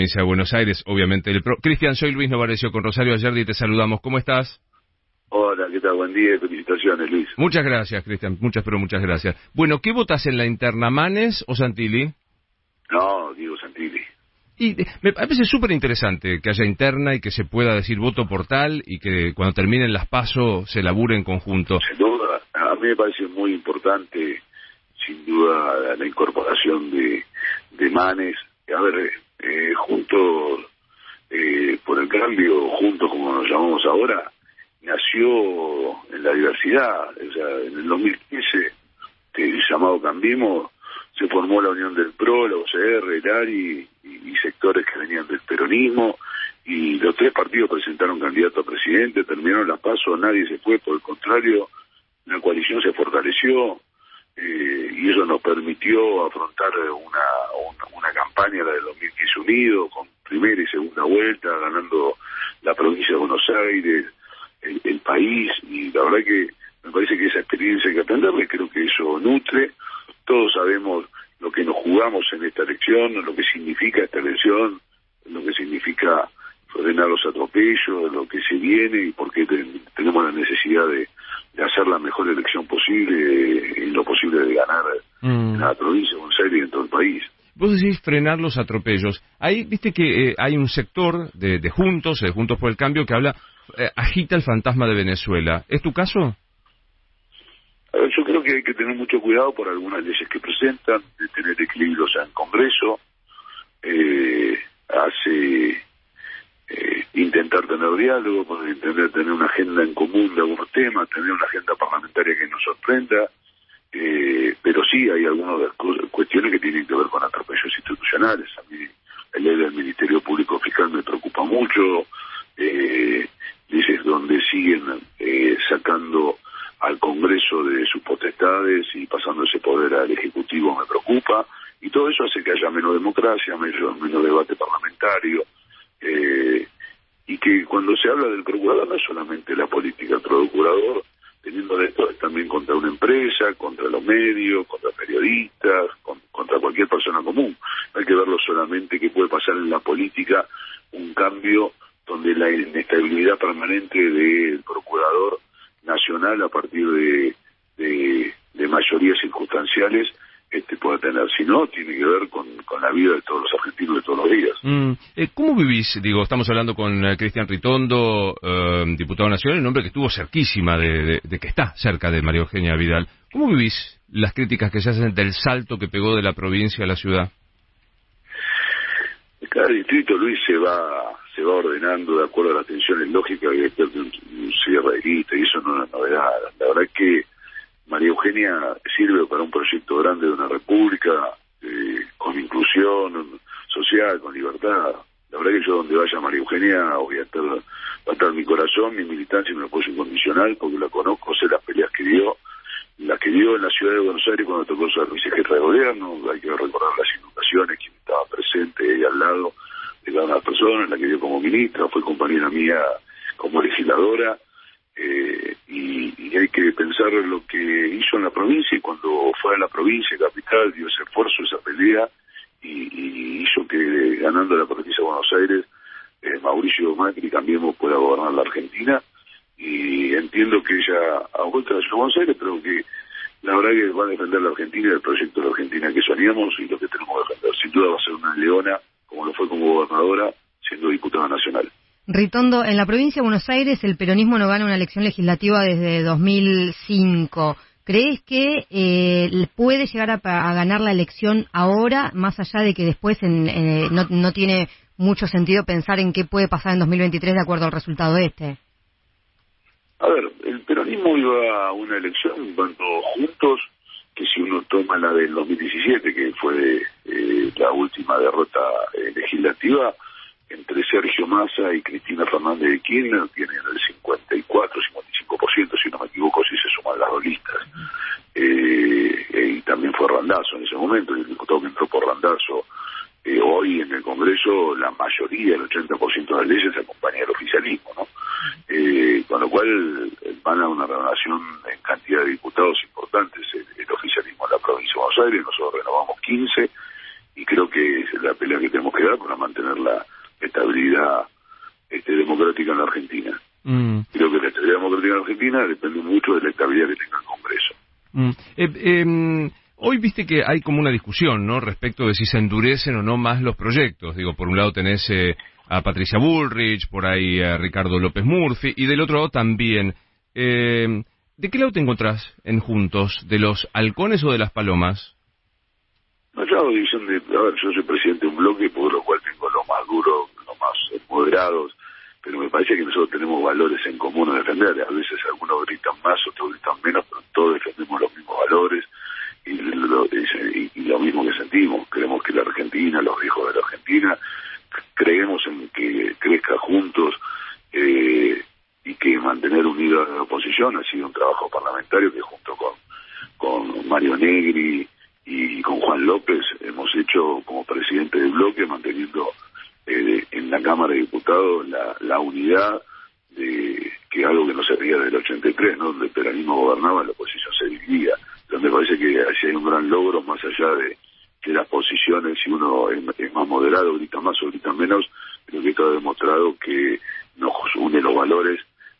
provincia de Buenos Aires, obviamente. Cristian, soy Luis Novarecio con Rosario Ayerdi, te saludamos. ¿Cómo estás? Hola, ¿qué tal? Buen día y felicitaciones, Luis. Muchas gracias, Cristian, muchas gracias. Bueno, ¿qué votas en la interna, Manes o Santilli? No, digo Santilli. Y me parece súper interesante que haya interna y que se pueda decir voto por tal y que cuando terminen las PASO se labure en conjunto. Sin duda, a mí me parece muy importante, sin duda, la incorporación de Manes. A ver, juntos por el cambio, juntos como nos llamamos ahora, nació en la diversidad. O sea, en el 2015, llamado Cambiemos, se formó la Unión del PRO, la OCR, el ARI y sectores que venían del peronismo, y los tres partidos presentaron candidato a presidente, terminaron las PASO, nadie se fue, por el contrario, la coalición se fortaleció, y eso nos permitió afrontar una campaña, la del 2015 unido, con primera y segunda vuelta, ganando la provincia de Buenos Aires, el país, y la verdad que me parece que esa experiencia hay que aprenderla, y creo que eso nutre. Todos sabemos lo que nos jugamos en esta elección, lo que significa esta elección, lo que significa frenar los atropellos, lo que se viene y por qué tenemos la necesidad de hacer la mejor elección posible, en lo posible de ganar en la provincia de Buenos Aires y en todo el país. Vos decís frenar los atropellos. Ahí viste que hay un sector de Juntos por el Cambio, que habla, agita el fantasma de Venezuela. ¿Es tu caso? Yo creo que hay que tener mucho cuidado por algunas leyes que presentan, de tener equilibrios en el Congreso, intentar tener diálogo, tener una agenda en común de algunos temas, tener una agenda parlamentaria que nos sorprenda, pero sí hay algunas cuestiones que tienen que ver con atropellos institucionales. A mí la ley del Ministerio Público Fiscal me preocupa mucho, leyes donde siguen sacando al Congreso de sus potestades y pasando ese poder al Ejecutivo me preocupa, y todo eso hace que haya menos democracia, menos debate parlamentario, y que cuando se habla del procurador no es solamente la política. El procurador, teniendo de esto, es también contra una empresa, contra los medios, contra periodistas, contra cualquier persona común. No hay que verlo solamente que puede pasar en la política, un cambio donde la inestabilidad permanente del procurador nacional a partir de mayorías circunstanciales puede tener, si no, tiene que ver con la vida de todos los argentinos de todos los días. ¿Cómo vivís? Digo, estamos hablando con Cristian Ritondo, diputado nacional, un hombre que estuvo cerquísima de que está cerca de María Eugenia Vidal. ¿Cómo vivís las críticas que se hacen del salto que pegó de la provincia a la ciudad? Cada distrito, Luis, se va ordenando de acuerdo a las tensiones lógicas y después de un cierre de lista, y eso no es una novedad. La verdad es que María Eugenia sirve para un proyecto grande de una república, con inclusión social, con libertad. La verdad que yo donde vaya María Eugenia va a estar mi corazón, mi militancia y mi apoyo incondicional, porque la conozco, sé las peleas que dio, las que dio en la ciudad de Buenos Aires cuando tocó ser vicejefa de gobierno. Hay que recordar las inundaciones, quien estaba presente ahí al lado de cada una de las personas, la que dio como ministra, fue compañera mía como legisladora, y hay que pensar lo que hizo en la provincia, y cuando fue a la provincia capital dio ese esfuerzo, esa pelea, y hizo que ganando la provincia de Buenos Aires, Mauricio Macri Cambiemos pueda gobernar la Argentina, y entiendo que ella ha vuelto a la ciudad de Buenos Aires, pero que la verdad que va a defender la Argentina y el proyecto de la Argentina que soñamos y lo que tenemos que defender. Sin duda va a ser una leona, como lo fue como gobernadora, siendo diputada nacional. Ritondo, en la provincia de Buenos Aires el peronismo no gana una elección legislativa desde 2005. ¿Crees que puede llegar a ganar la elección ahora, más allá de que después no tiene mucho sentido pensar en qué puede pasar en 2023 de acuerdo al resultado este? A ver, el peronismo iba a una elección cuando juntos, que si uno toma la del 2017, que fue la última derrota legislativa, entre Sergio Massa y Cristina Fernández de Kirchner tienen el 54-55%, si no me equivoco, si se suman las dos listas. Y también fue Randazzo en ese momento, el diputado que entró por Randazzo. Hoy en el Congreso la mayoría, el 80% de las leyes acompaña al oficialismo, ¿no? Con lo cual van a una renovación en cantidad de diputados importantes el oficialismo en la provincia de Buenos Aires. Nosotros renovamos 15 y creo que la pelea que tenemos que dar para mantener la estabilidad democrática en la Argentina. Creo que la estabilidad democrática en la Argentina depende mucho de la estabilidad que tenga el Congreso. Hoy viste que hay como una discusión, ¿no?, respecto de si se endurecen o no más los proyectos. Digo, por un lado tenés a Patricia Bullrich, por ahí a Ricardo López Murphy, y del otro lado también. ¿De qué lado te encontrás en Juntos? ¿De los halcones o de las palomas? No, yo hago división de... A ver, yo soy presidente de un bloque, por lo cual tengo los más duros, los más moderados, pero me parece que nosotros tenemos valores en común a defender. A veces algunos gritan más, otros gritan menos, pero todos defendemos los mismos valores y lo mismo que sentimos. Creemos que la Argentina, los viejos de la Argentina, creemos en que crezca juntos y que mantener unida a la oposición ha sido un trabajo parlamentario que junto con Mario Negri y con Juan López hemos hecho como presidente del bloque, manteniendo en la Cámara de Diputados la unidad de que algo que no se veía del 83, ¿no?, donde el peronismo gobernaba, la oposición se dividía. Entonces me parece que allí hay un gran logro, más allá de que las posiciones, si uno es más moderado, grita más o grita menos, creo que esto ha demostrado que nos une los valores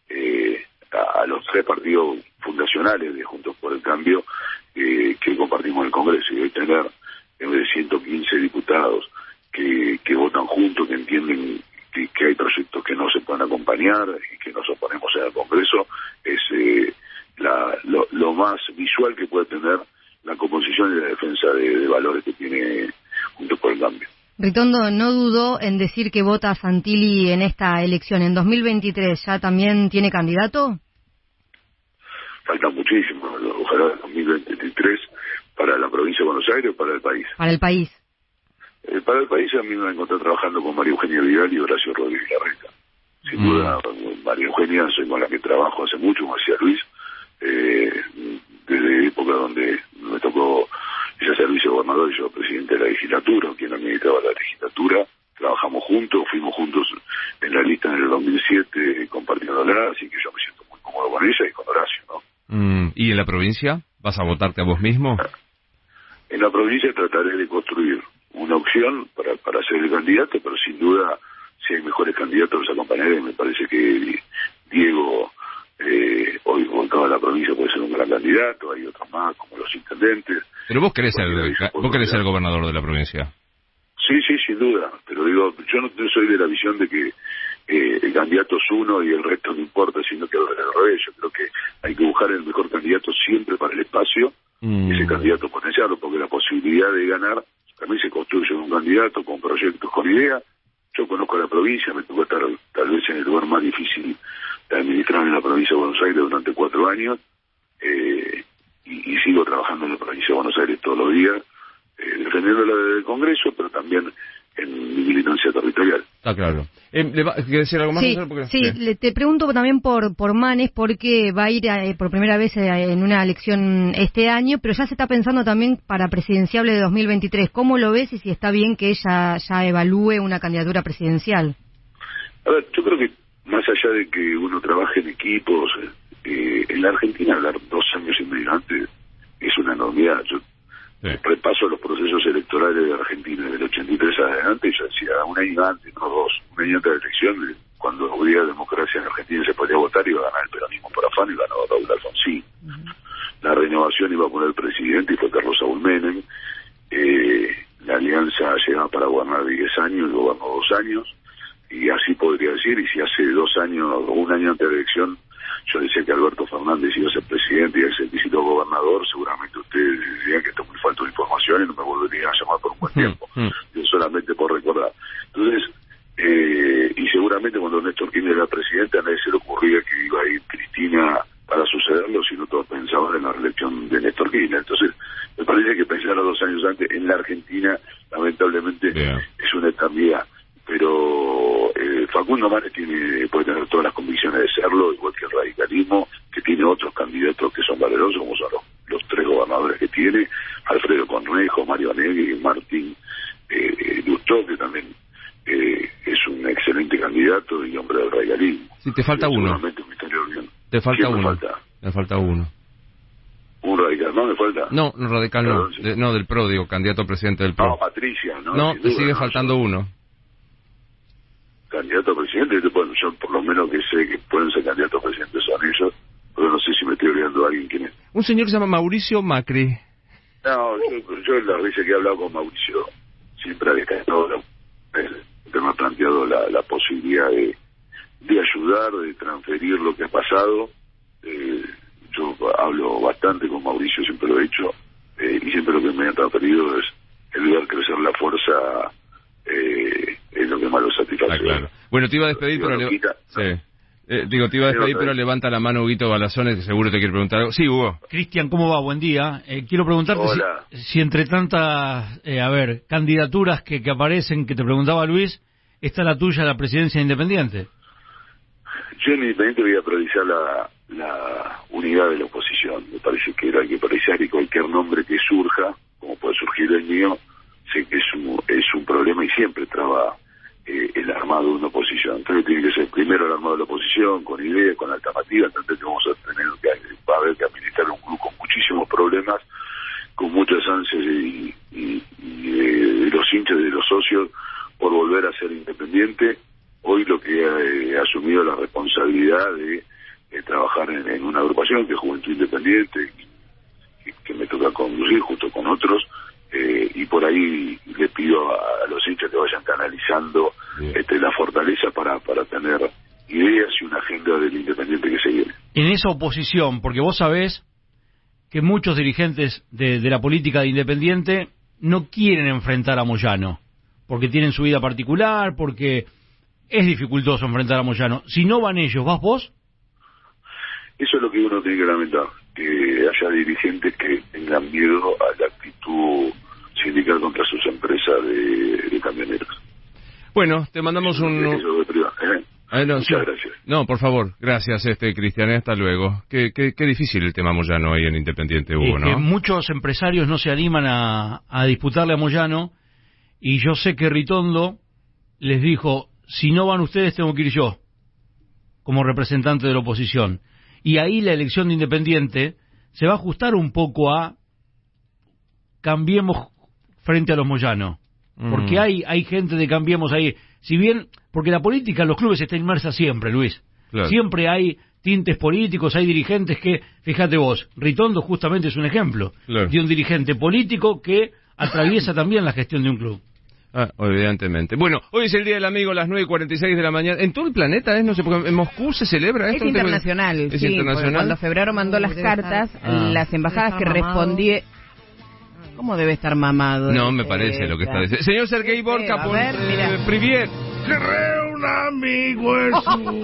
a los tres partidos fundacionales de Juntos por el Cambio que compartimos en el Congreso. Y hoy tener en vez de 115 diputados que votan juntos, que entienden que hay proyectos que no se pueden acompañar y que nos oponemos en el Congreso, es lo más visual que puede tener la composición y la defensa de valores que tiene Juntos por el Cambio. Ritondo no dudó en decir que vota a Santilli en esta elección. ¿En 2023 ya también tiene candidato? Falta muchísimo, ojalá en 2023 para la provincia de Buenos Aires o para el país. Para el país. Para el país a mí me encontré trabajando con María Eugenia Vidal y Horacio Rodríguez Larreta. Sin duda, María Eugenia soy con la que trabajo hace mucho, como decía Luis, desde época donde me tocó ella ser vicegobernador y yo presidente de la legislatura, quien administraba la legislatura. Trabajamos juntos, fuimos juntos en la lista en el 2007 compartiéndola, así que yo me siento muy cómodo con ella y con Horacio, ¿no? ¿Y en la provincia? ¿Vas a votarte a vos mismo? En la provincia trataré de construir una opción para ser el candidato, pero sin duda, si hay mejores candidatos, los acompañaré. Me parece que Diego, hoy volcado a la provincia, puede ser un gran candidato. Hay otros más, como los intendentes. Pero vos querés ser gobernador de la provincia. Sí, sin duda. Pero digo, yo no soy de la visión de que el candidato es uno y el resto no importa, sino que al revés. Yo creo que hay que buscar el mejor candidato siempre para el espacio, ese candidato potenciarlo, porque la posibilidad de ganar también se construye con un candidato, con proyectos, con ideas. Yo conozco la provincia, me tocó estar tal vez en el lugar más difícil de administrar en la provincia de Buenos Aires durante 4 años, y sigo trabajando en la provincia de Buenos Aires todos los días, defendiéndola del Congreso, pero también en mi militancia territorial. Está claro. ¿Quieres decir algo más? Te pregunto también por Manes, porque va a ir por primera vez en una elección este año, pero ya se está pensando también para presidenciable de 2023. ¿Cómo lo ves y si está bien que ella ya evalúe una candidatura presidencial? A ver, yo creo que más allá de que uno trabaje en equipos, en la Argentina hablar 2 años y medio antes es una enormidad. Yo repaso los procesos electorales de Argentina del 83 adelante y yo decía, un año antes, no 2, un año antes de la elección, cuando hubiera democracia en Argentina se podía votar, iba a ganar el peronismo por afán y ganó Raúl Alfonsín. La renovación iba a poner presidente y fue Carlos Saúl Menem. La alianza llegaba para gobernar 10 años y gobernó 2 años, y así podría decir. Y si hace 2 años o un año antes de la elección yo decía que Alberto Fernández iba a ser presidente y a ser visitado gobernador, seguramente ustedes dirían que estoy muy falto de información y no me volverían a llamar por un buen tiempo. Yo solamente por recordar. Entonces, y seguramente cuando Néstor Kirchner era presidente a nadie se le ocurría que iba a ir Cristina para sucederlo, sino todos pensaban en la reelección de Néstor Kirchner. Entonces, me parece que pensar a 2 años antes en la Argentina, lamentablemente, es una eternidad. Pero Facundo Manes puede tener todas las convicciones de serlo, igual que el radicalismo, que tiene otros candidatos que son valerosos, como son los 3 gobernadores que tiene, Alfredo Cornejo, Mario Negri, Martín Lustó, que también es un excelente candidato y hombre del radicalismo. Sí, te falta uno. Te falta uno. Un radical ¿no? ¿Me falta? No, radical no. Perdón, sí. No, del PRO, digo, candidato a presidente del PRO. No, Patricia, ¿no? No, Sin te duda, sigue ¿no? faltando uno. Candidato a presidente, bueno, yo por lo menos que sé que pueden ser candidatos a presidente son ellos, pero no sé si me estoy olvidando de alguien quién es. Un señor que se llama Mauricio Macri. No, yo en las veces que he hablado con Mauricio, siempre ha destacado, siempre me ha planteado la posibilidad de ayudar, de transferir lo que ha pasado. Yo hablo bastante con Mauricio, siempre lo he hecho, y siempre lo que me ha transferido es el ver crecer la fuerza, es lo que más lo satisface. Ah, claro. Bueno, te iba a despedir, pero... te iba a despedir, pero levanta la mano Huguito Balazones, que seguro te quiere preguntar algo. Sí, Hugo. Cristian, ¿cómo va? Buen día. Quiero preguntarte si entre tantas, candidaturas que aparecen, que te preguntaba Luis, está la tuya a la presidencia independiente. Yo en Independiente voy a priorizar la unidad de la oposición. Me parece que hay que priorizar, y cualquier nombre que surja, como puede surgir el mío, sé que es un problema y siempre traba el armado de una oposición. Entonces tiene que ser primero el armado de la oposición, con ideas, con alternativas. Entonces vamos a tener va a haber que administrar un club con muchísimos problemas, con muchas ansias de los hinchas y de los socios por volver a ser independiente. Hoy lo que he asumido la responsabilidad de trabajar en una agrupación que es Juventud Independiente, que me toca conducir junto con otros, y por ahí le pido a los hinchas que vayan canalizando la fortaleza para tener ideas y una agenda del Independiente que se viene. En esa oposición, porque vos sabés que muchos dirigentes de la política de Independiente no quieren enfrentar a Moyano, porque tienen su vida particular, porque es dificultoso enfrentar a Moyano. Si no van ellos, ¿vas vos? Eso es lo que uno tiene que lamentar, que haya dirigentes que tengan miedo a la actitud sindical contra sus empresas de camioneros. Bueno, te mandamos un... No, muchas gracias. No, por favor, gracias, Cristian, hasta luego. Qué difícil el tema Moyano ahí en Independiente, Hugo, ¿no? Que muchos empresarios no se animan a disputarle a Moyano, y yo sé que Ritondo les dijo, si no van ustedes tengo que ir yo, como representante de la oposición. Y ahí la elección de Independiente se va a ajustar un poco a Cambiemos frente a los Moyano. Porque hay gente de Cambiemos ahí. Si bien, porque la política en los clubes está inmersa siempre, Luis. Claro. Siempre hay tintes políticos, hay dirigentes que, fíjate vos, Ritondo justamente es un ejemplo de un dirigente político que atraviesa también la gestión de un club. Evidentemente. Bueno, hoy es el Día del Amigo a las 9:46 de la mañana. En todo el planeta, no sé, porque en Moscú se celebra esto. Es internacional, ¿Es internacional? Cuando Febrero mandó las cartas, las embajadas que respondieron... ¿Cómo debe estar mamado? No, me parece lo que está diciendo. Señor Sergei Borka, por Priviet. Creo un amigo es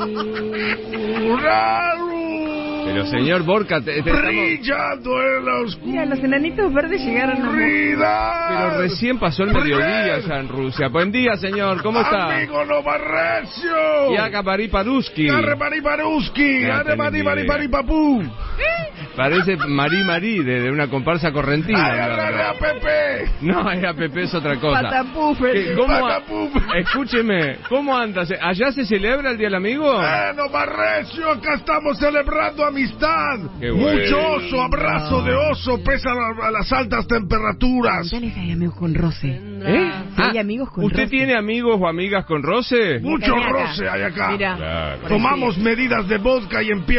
un raro. Pero señor Borka, brillando en la oscuridad. Mira, los enanitos verdes llegaron a... Pero recién pasó el mediodía allá en Rusia. Buen día, señor, ¿cómo está? Amigo Novarrecio. Y acá Pariparuski. Papú. Parece Marí de una comparsa correntina. Agárrale a Pepe. No, era Pepe es otra cosa. Patapufe. Escúcheme, ¿cómo andas? ¿Allá se celebra el Día del Amigo? Novarrecio, acá estamos celebrando amistad. Qué bueno. Mucho oso, abrazo de oso, pese a las altas temperaturas. Preguntale si hay amigos con roce. Si hay amigos con ¿Usted roce. tiene amigos o amigas con roce? Mucho roce hay acá. Mira. Claro. Tomamos medidas de vodka y empieza